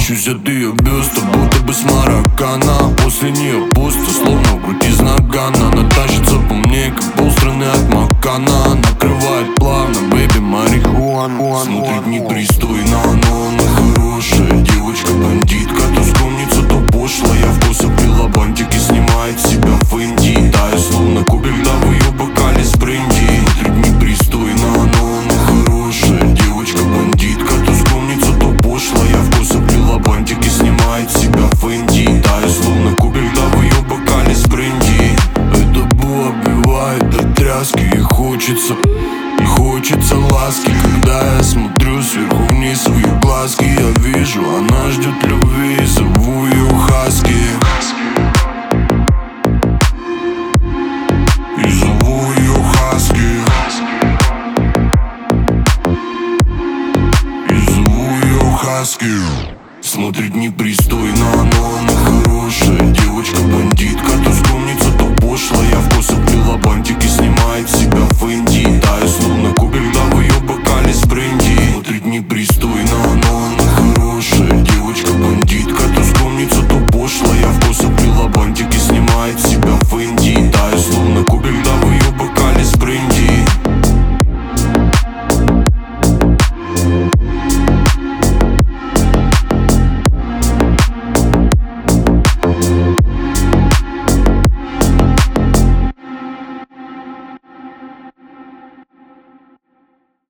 Тащусь от ее бюста, будто бы с Мароккана. После нее пусто, словно в груди из нагана. Она тащится по мне, как полстраны от Макана. Накрывает плавно, бэби, марихуану. Смотрит непристойно, но она хорошая девочка-бандитка. То скромница, то пошлая. Вкуса пила бантики, снимает себя в Индии. Таю, словно кубик, да в ее бокале с бренди. Смотрит непристойно, но она хорошая девочка-бандитка. То скромница, то пошлая. Вкуса пила бантики, снимает себя в Индии. Таю, словно кубик, да в ее бокале с бренди. Это бу оббивает до тряски. И хочется ласки. Когда я смотрю сверху вниз в ее глазки, я вижу, она ждет любви. Зову ее Хаски. И зову ее Хаски. И зову ее Хаски. Смотрит непристойно, но она хорошая девочка-бандитка. То скромница, то пошлая. Вкуса пила бантики, снимает себя в Индии. Таю,